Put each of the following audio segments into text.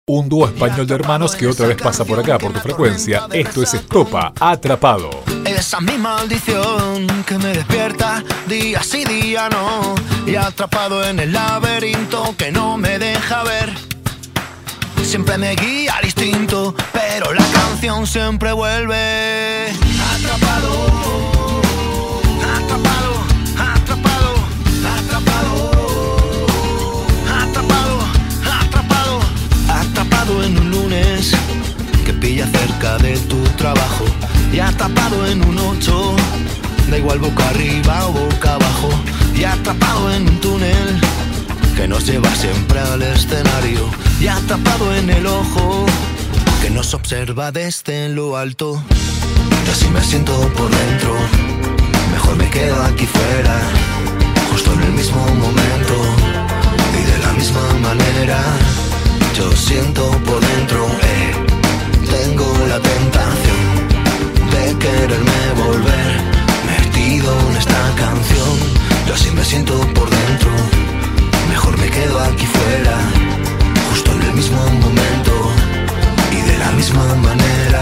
Un dúo español de hermanos que otra vez pasa por acá, por tu frecuencia. Esto es Estopa, Atrapado. Esa mi maldición que me despierta día sí, día no, y atrapado en el laberinto que no me deja ver. Siempre me guía al instinto, pero la canción siempre vuelve. Atrapado, atrapado, atrapado, atrapado, atrapado, atrapado, atrapado en un lunes que pilla cerca de tu trabajo, y atrapado en un 8, da igual boca arriba o boca abajo, y atrapado en un túnel que nos lleva siempre al escenario, y atrapado en el ojo que nos observa desde lo alto. Y así me siento por dentro, mejor me quedo aquí fuera, justo en el mismo momento y de la misma manera. Yo siento por dentro, tengo la tentación de quererme volver metido en esta canción. Yo así me siento por dentro, mejor me quedo aquí fuera, justo en el mismo momento y de la misma manera.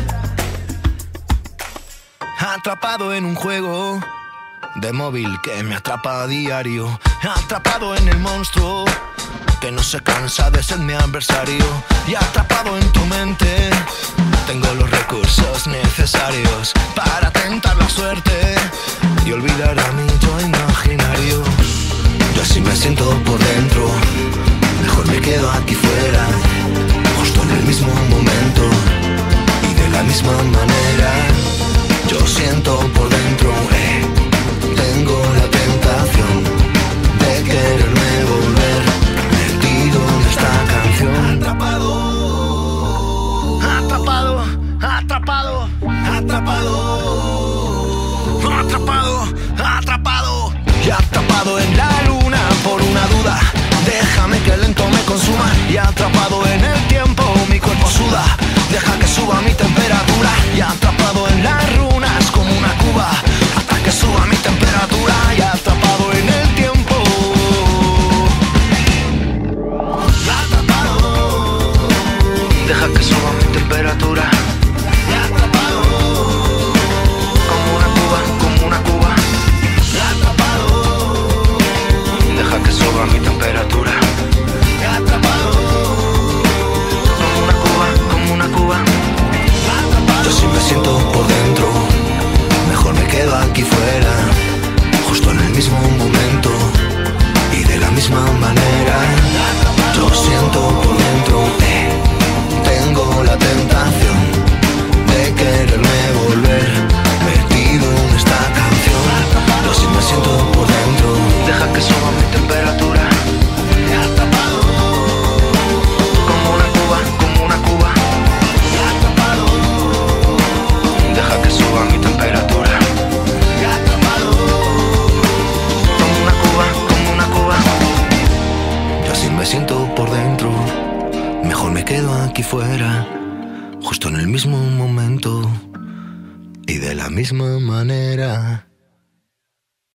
Atrapado en un juego de móvil que me atrapa a diario, atrapado en el monstruo que no se cansa de ser mi adversario, y atrapado en tu mente tengo los recursos necesarios para tentar la suerte y olvidar a mi yo imaginario. Yo así me siento por dentro, mejor me quedo aquí fuera, justo en el mismo momento y de la misma manera. Yo siento por dentro, tengo la tentación de quererme volver metido en esta canción. Atrapado, atrapado, atrapado, atrapado, atrapado, atrapado, y atrapado en la luna por una duda. Déjame que el lento me consuma, y atrapado en el tiempo mi cuerpo suda. Deja que suba mi temperatura, y atrapado en las runas como una cuba, hasta que suba mi temperatura, y atrapado en el tiempo. Atrapado, deja que suba mi temperatura, y atrapado como una cuba, como una cuba. Atrapado, deja que suba mi temperatura, y atrapado como una cuba, como una cuba. Yo sí me siento por dentro, mejor me quedo aquí fuera, justo en el mismo momento y de la misma manera. Yo siento por dentro, tengo la tentación de quererme volver metido en esta canción. Yo sí me siento por dentro, deja que suba mi temperatura, y atrapado como una cuba, como una cuba. Y atrapado, deja que suba mi temperatura, y atrapado como una cuba, como una cuba. Yo así me siento por dentro, mejor me quedo aquí fuera, justo en el mismo momento y de la misma manera.